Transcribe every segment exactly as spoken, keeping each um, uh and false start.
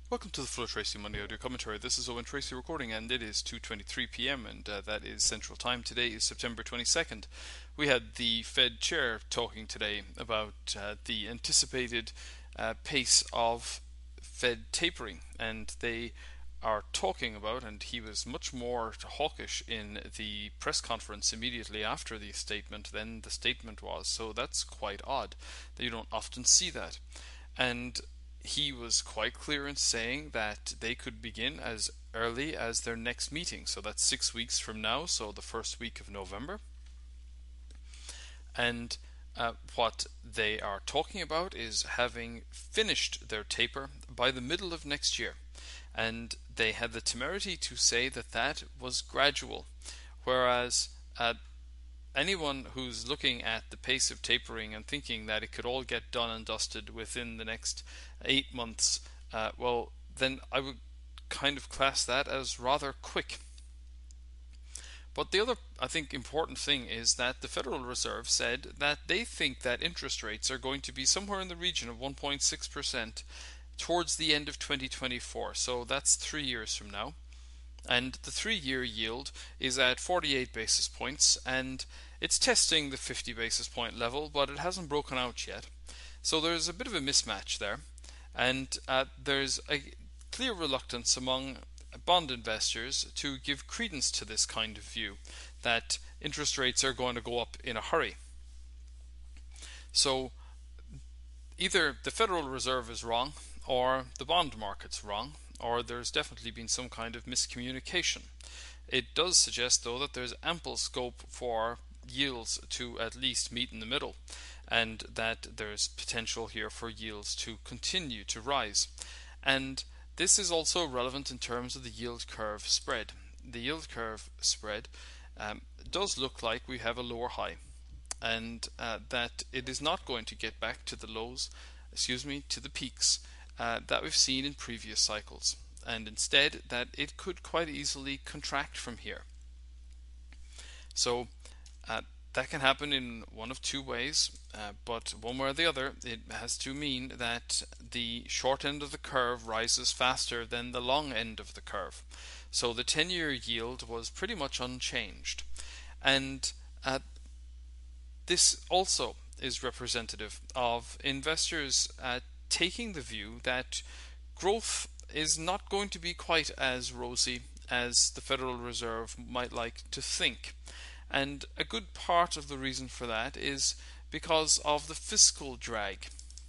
Welcome to the Flow Tracy Monday Audio Commentary. This is Owen Tracy recording, and it is two twenty-three p m, and uh, that is Central Time. Today is September twenty-second. We had the Fed Chair talking today about uh, the anticipated uh, pace of Fed tapering, and they are talking about, and he was much more hawkish in the press conference immediately after the statement than the statement was, so that's quite odd. You don't often see that. And he was quite clear in saying that they could begin as early as their next meeting. So that's six weeks from now, so the first week of November. And uh, what they are talking about is having finished their taper by the middle of next year. And they had the temerity to say that that was gradual, whereas uh, anyone who's looking at the pace of tapering and thinking that it could all get done and dusted within the next eight months, uh, well, then I would kind of class that as rather quick. But the other, I think, important thing is that the Federal Reserve said that they think that interest rates are going to be somewhere in the region of one point six percent towards the end of twenty twenty-four, so that's three years from now. And the three-year yield is at forty-eight basis points, and it's testing the fifty basis point level, but it hasn't broken out yet. So there's a bit of a mismatch there, and uh, there's a clear reluctance among bond investors to give credence to this kind of view, that interest rates are going to go up in a hurry. So either the Federal Reserve is wrong, or the bond market's wrong, or there's definitely been some kind of miscommunication. It does suggest, though, that there's ample scope for yields to at least meet in the middle, and that there's potential here for yields to continue to rise. And this is also relevant in terms of the yield curve spread. The yield curve spread um, does look like we have a lower high, and uh, that it is not going to get back to the lows, excuse me, to the peaks Uh, that we've seen in previous cycles, and instead that it could quite easily contract from here. So uh, that can happen in one of two ways, uh, but one way or the other, it has to mean that the short end of the curve rises faster than the long end of the curve. So the ten-year yield was pretty much unchanged, and uh, this also is representative of investors at taking the view that growth is not going to be quite as rosy as the Federal Reserve might like to think. And a good part of the reason for that is because of the fiscal drag.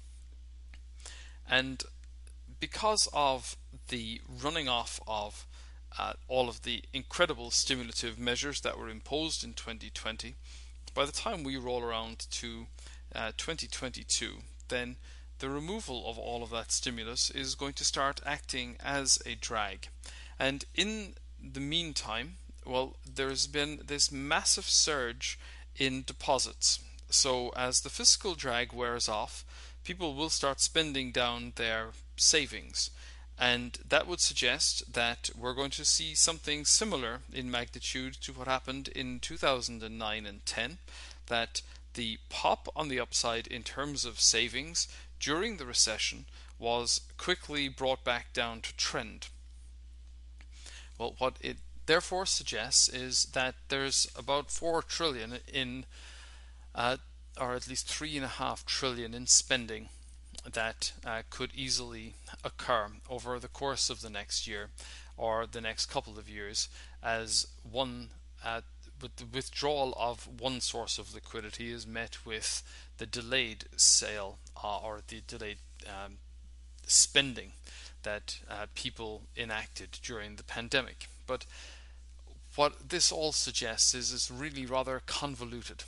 And because of the running off of uh, all of the incredible stimulative measures that were imposed in twenty twenty, by the time we roll around to uh, twenty twenty-two, then the removal of all of that stimulus is going to start acting as a drag. And in the meantime, well, there's been this massive surge in deposits. So as the fiscal drag wears off, people will start spending down their savings. And that would suggest that we're going to see something similar in magnitude to what happened in two thousand nine and ten, that the pop on the upside in terms of savings during the recession was quickly brought back down to trend. Well, what it therefore suggests is that there's about four trillion in, uh, or at least three and a half trillion in spending that uh, could easily occur over the course of the next year or the next couple of years, as one uh, with the withdrawal of one source of liquidity is met with the delayed sale uh, or the delayed um, spending that uh, people enacted during the pandemic. But what this all suggests is it's really rather convoluted.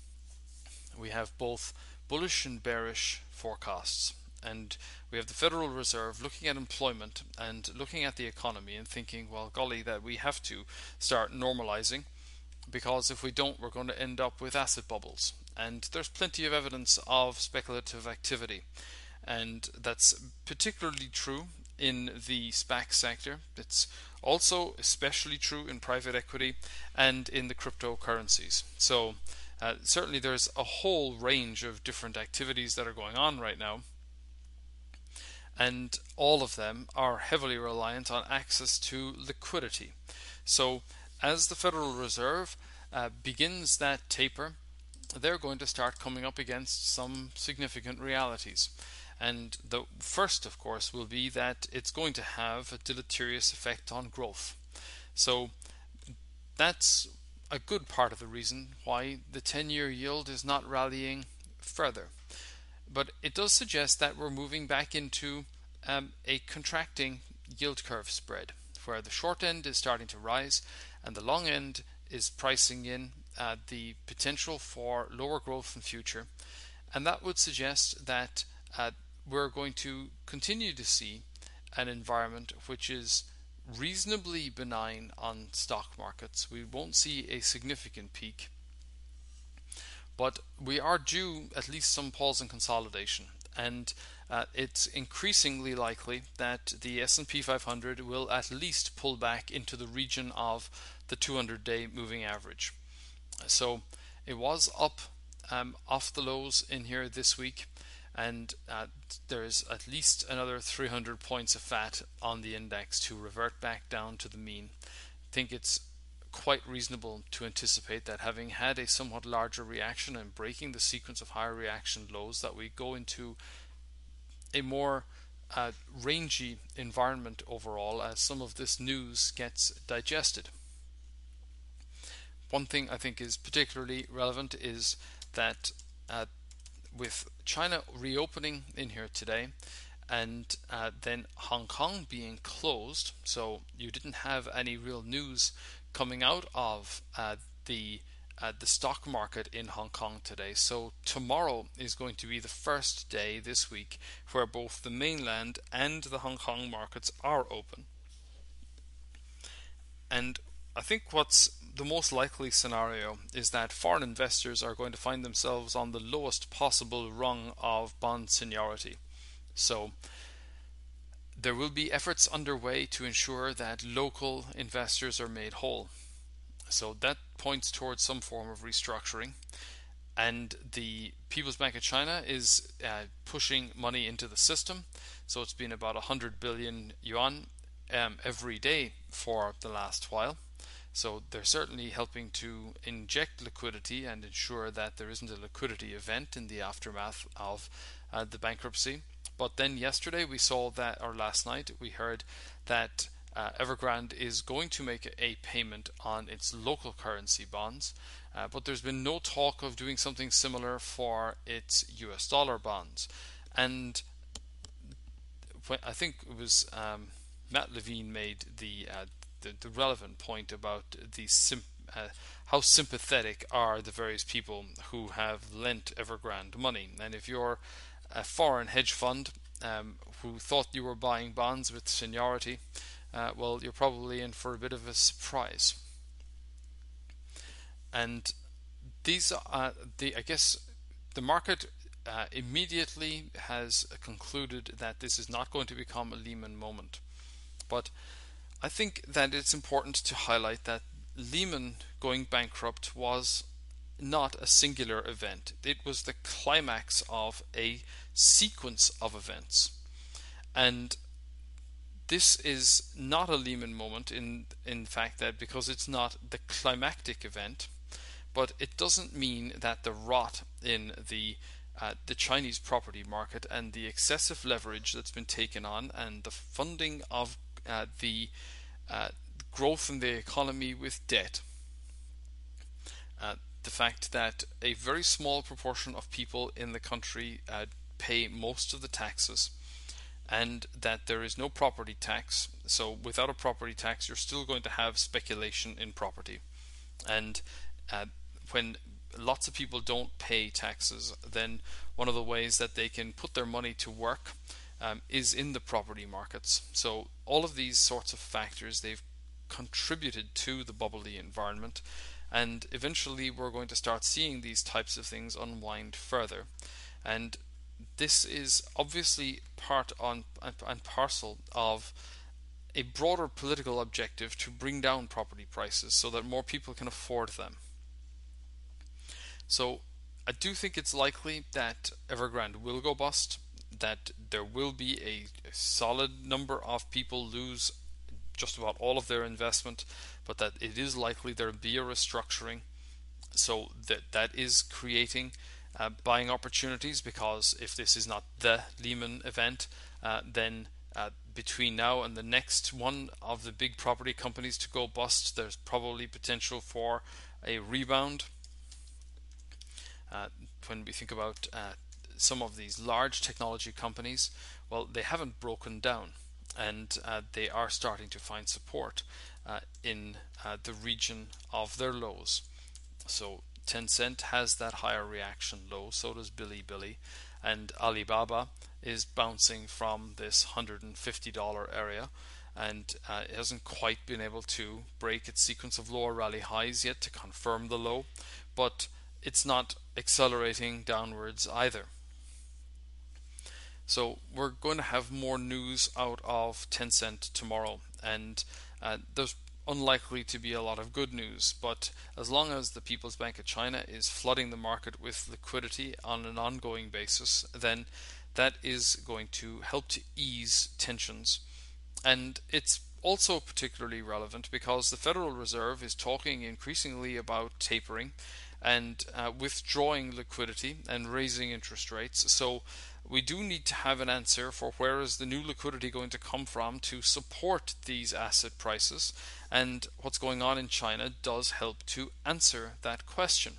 We have both bullish and bearish forecasts, and we have the Federal Reserve looking at employment and looking at the economy and thinking, well, golly, that we have to start normalizing, because if we don't, we're going to end up with asset bubbles. And there's plenty of evidence of speculative activity, and that's particularly true in the SPAC sector. It's also especially true in private equity and in the cryptocurrencies. So uh, certainly there's a whole range of different activities that are going on right now. and all of them are heavily reliant on access to liquidity. So, as the Federal Reserve uh, begins that taper, they're going to start coming up against some significant realities. And the first, of course, will be that it's going to have a deleterious effect on growth. So that's a good part of the reason why the ten-year yield is not rallying further. But it does suggest that we're moving back into um, a contracting yield curve spread, where the short end is starting to rise and the long end is pricing in uh, the potential for lower growth in future. And that would suggest that uh, we're going to continue to see an environment which is reasonably benign on stock markets. We won't see a significant peak, but we are due at least some pause and consolidation, and uh, it's increasingly likely that the S and P five hundred will at least pull back into the region of the two hundred day moving average. So it was up um, off the lows in here this week, and uh, there's at least another three hundred points of fat on the index to revert back down to the mean. I think it's quite reasonable to anticipate that, having had a somewhat larger reaction and breaking the sequence of higher reaction lows, that we go into a more uh, rangy environment overall as some of this news gets digested. One thing I think is particularly relevant is that uh, with China reopening in here today, and uh, then Hong Kong being closed, so you didn't have any real news coming out of uh, the uh, the stock market in Hong Kong today. So tomorrow is going to be the first day this week where both the mainland and the Hong Kong markets are open. And I think what's the most likely scenario is that foreign investors are going to find themselves on the lowest possible rung of bond seniority. So there will be efforts underway to ensure that local investors are made whole. So that points towards some form of restructuring. And the People's Bank of China is uh, pushing money into the system. So it's been about one hundred billion yuan um, every day for the last while. So they're certainly helping to inject liquidity and ensure that there isn't a liquidity event in the aftermath of uh, the bankruptcy. But then yesterday we saw that, or last night we heard that uh, Evergrande is going to make a payment on its local currency bonds, uh, but there's been no talk of doing something similar for its U S dollar bonds. And when, I think it was um, Matt Levine made the, uh, the the relevant point about the sim- uh, how sympathetic are the various people who have lent Evergrande money. And if you're a foreign hedge fund um, who thought you were buying bonds with seniority, uh, well, you're probably in for a bit of a surprise. And these, uh, the I guess, the market uh, immediately has concluded that this is not going to become a Lehman moment. But I think that it's important to highlight that Lehman going bankrupt was not a singular event. It was the climax of a sequence of events. And this is not a Lehman moment in in fact that because it's not the climactic event, but it doesn't mean that the rot in the uh, the Chinese property market and the excessive leverage that's been taken on and the funding of uh, the uh, growth in the economy with debt, uh, the fact that a very small proportion of people in the country uh, pay most of the taxes, and that there is no property tax. So without a property tax, you're still going to have speculation in property. And uh, when lots of people don't pay taxes, then one of the ways that they can put their money to work um, is in the property markets. So all of these sorts of factors, they've contributed to the bubbly environment, and eventually we're going to start seeing these types of things unwind further. And this is obviously part on and parcel of a broader political objective to bring down property prices so that more people can afford them. So I do think it's likely that Evergrande will go bust. that there will be a, a solid number of people lose just about all of their investment, but that it is likely there'll be a restructuring. So that that is creating uh, buying opportunities, because if this is not the Lehman event, uh, then uh, between now and the next one of the big property companies to go bust, there's probably potential for a rebound. Uh, when we think about uh, some of these large technology companies, well, they haven't broken down, and uh, they are starting to find support uh, in uh, the region of their lows. So Tencent has that higher reaction low, so does Bilibili, and Alibaba is bouncing from this one hundred fifty dollars area, and uh, it hasn't quite been able to break its sequence of lower rally highs yet to confirm the low, but it's not accelerating downwards either. So we're going to have more news out of Tencent tomorrow, and uh, there's unlikely to be a lot of good news, but as long as the People's Bank of China is flooding the market with liquidity on an ongoing basis, then that is going to help to ease tensions. And it's also particularly relevant because the Federal Reserve is talking increasingly about tapering and uh, withdrawing liquidity and raising interest rates. So we do need to have an answer for where is the new liquidity going to come from to support these asset prices, and what's going on in China does help to answer that question.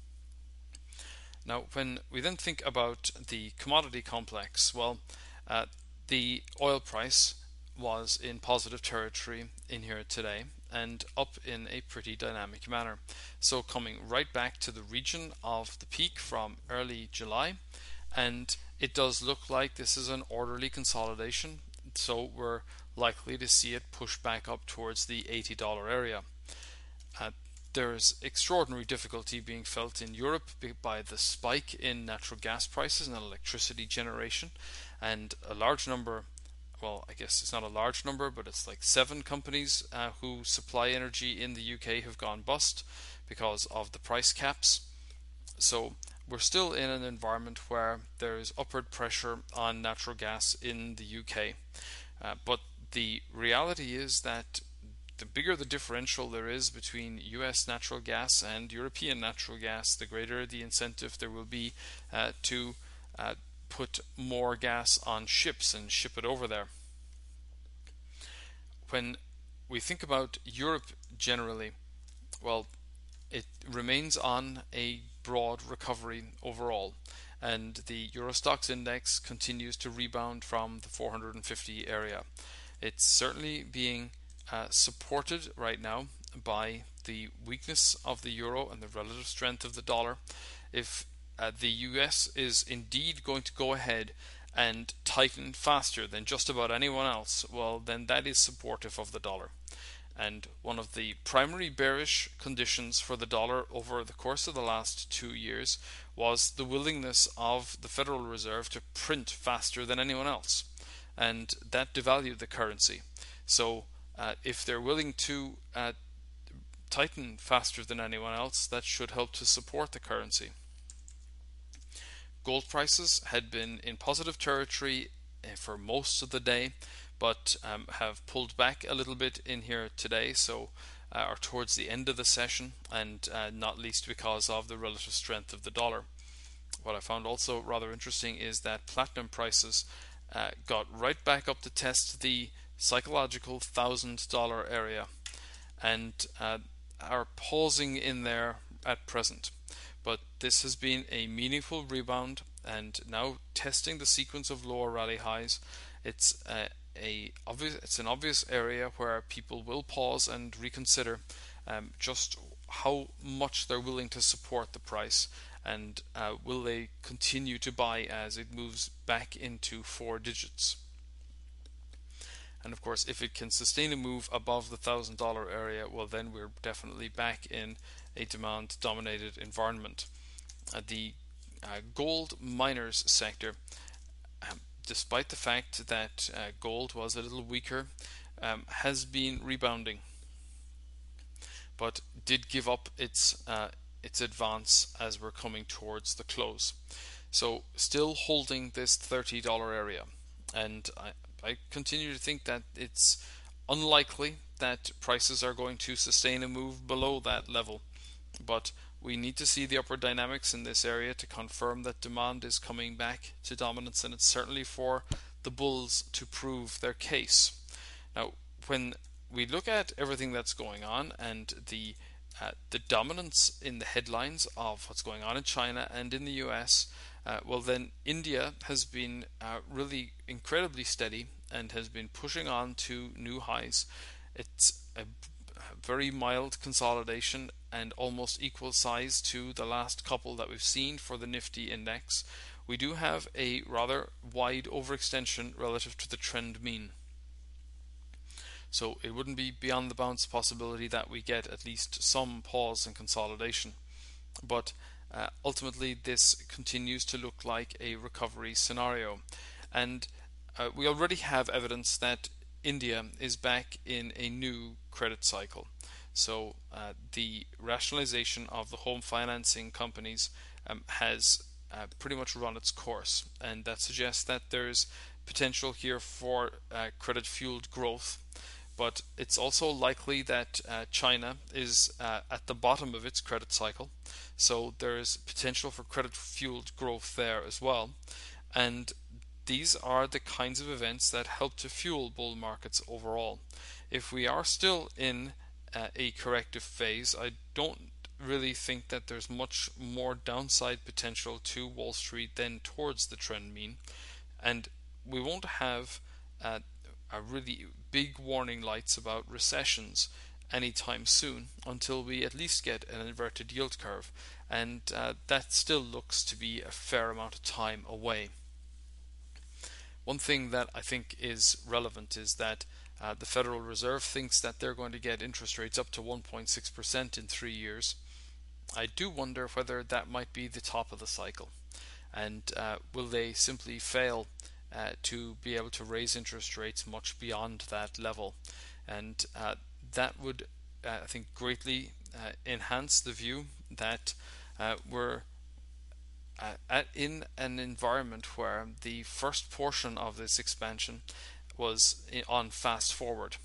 Now, when we then think about the commodity complex, well, uh, the oil price was in positive territory in here today and up in a pretty dynamic manner. So coming right back to the region of the peak from early July, and it does look like this is an orderly consolidation, so we're likely to see it push back up towards the eighty dollars area. Uh, there's extraordinary difficulty being felt in Europe by the spike in natural gas prices and electricity generation, and a large number, well, I guess it's not a large number, but it's like seven companies uh, who supply energy in the U K have gone bust because of the price caps. So we're still in an environment where there is upward pressure on natural gas in the U K. Uh, but the reality is that the bigger the differential there is between U S natural gas and European natural gas, the greater the incentive there will be uh, to uh, put more gas on ships and ship it over there. When we think about Europe generally, well, it remains on a broad recovery overall, and the Euro Stoxx index continues to rebound from the four hundred fifty area. It's certainly being uh, supported right now by the weakness of the euro and the relative strength of the dollar. If uh, the U S is indeed going to go ahead and tighten faster than just about anyone else, well, then that is supportive of the dollar. And one of the primary bearish conditions for the dollar over the course of the last two years was the willingness of the Federal Reserve to print faster than anyone else, and that devalued the currency. So uh, if they're willing to uh, tighten faster than anyone else, that should help to support the currency. Gold prices had been in positive territory for most of the day, but um, have pulled back a little bit in here today, so uh, or towards the end of the session, and uh, not least because of the relative strength of the dollar. What I found also rather interesting is that platinum prices uh, got right back up to test the psychological one thousand dollar area, and uh, are pausing in there at present. But this has been a meaningful rebound, and now testing the sequence of lower rally highs. It's a, a obvious, it's an obvious area where people will pause and reconsider um, just how much they're willing to support the price, and uh, will they continue to buy as it moves back into four digits. And of course, if it can sustain a move above the one thousand dollar area, well, then we're definitely back in a demand dominated environment. Uh, the uh, gold miners sector, um, despite the fact that uh, gold was a little weaker, um, has been rebounding, but did give up its uh, its advance as we're coming towards the close. So still holding this thirty dollar area. And I, I continue to think that it's unlikely that prices are going to sustain a move below that level. But we need to see the upward dynamics in this area to confirm that demand is coming back to dominance, and it's certainly for the bulls to prove their case. Now, when we look at everything that's going on and the uh, the dominance in the headlines of what's going on in China and in the U S, uh, well, then India has been uh, really incredibly steady and has been pushing on to new highs. It's a very mild consolidation and almost equal size to the last couple that we've seen for the Nifty index. We do have a rather wide overextension relative to the trend mean. So it wouldn't be beyond the bounds possibility that we get at least some pause and consolidation. But uh, ultimately, this continues to look like a recovery scenario. And uh, we already have evidence that India is back in a new credit cycle. So uh, the rationalization of the home financing companies um, has uh, pretty much run its course. And that suggests that there's potential here for uh, credit fueled growth. But it's also likely that uh, China is uh, at the bottom of its credit cycle, so there is potential for credit-fueled growth there as well. And these are the kinds of events that help to fuel bull markets overall. If we are still in uh, a corrective phase, I don't really think that there's much more downside potential to Wall Street than towards the trend mean, and we won't have uh, a really big warning lights about recessions anytime soon until we at least get an inverted yield curve, and uh, that still looks to be a fair amount of time away. One thing that I think is relevant is that uh, the Federal Reserve thinks that they're going to get interest rates up to one point six percent in three years. I do wonder whether that might be the top of the cycle, and uh, will they simply fail Uh, to be able to raise interest rates much beyond that level, and uh, that would, uh, I think, greatly uh, enhance the view that uh, we're uh, at in an environment where the first portion of this expansion was on fast forward,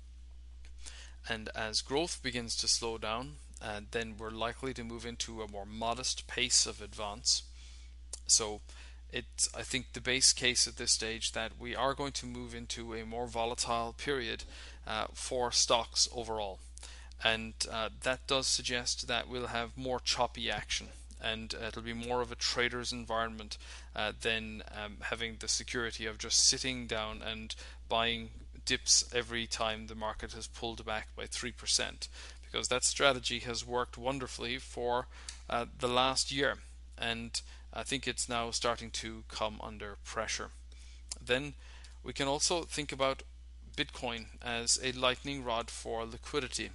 and as growth begins to slow down, uh, then we're likely to move into a more modest pace of advance. So it's, I think, the base case at this stage that we are going to move into a more volatile period uh, for stocks overall, and uh, that does suggest that we'll have more choppy action, and uh, it'll be more of a trader's environment uh, than um, having the security of just sitting down and buying dips every time the market has pulled back by three percent, because that strategy has worked wonderfully for uh, the last year, and I think it's now starting to come under pressure. Then we can also think about Bitcoin as a lightning rod for liquidity.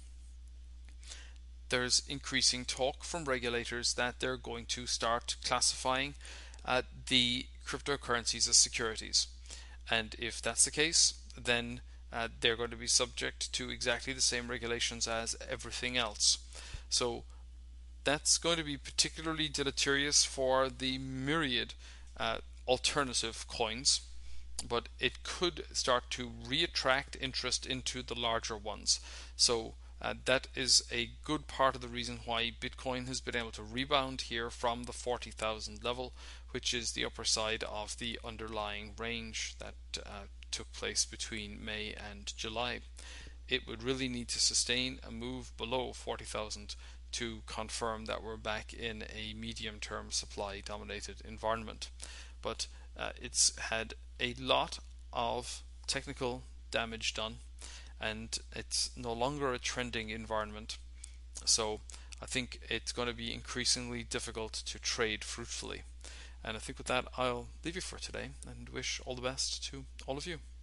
There's increasing talk from regulators that they're going to start classifying uh, the cryptocurrencies as securities. And if that's the case, then uh, they're going to be subject to exactly the same regulations as everything else. So that's going to be particularly deleterious for the myriad uh, alternative coins, but it could start to reattract interest into the larger ones. So uh, that is a good part of the reason why Bitcoin has been able to rebound here from the forty thousand level, which is the upper side of the underlying range that uh, took place between May and July. It would really need to sustain a move below forty thousand to confirm that we're back in a medium-term supply-dominated environment. But uh, it's had a lot of technical damage done, and it's no longer a trending environment. So I think it's going to be increasingly difficult to trade fruitfully. And I think with that, I'll leave you for today and wish all the best to all of you.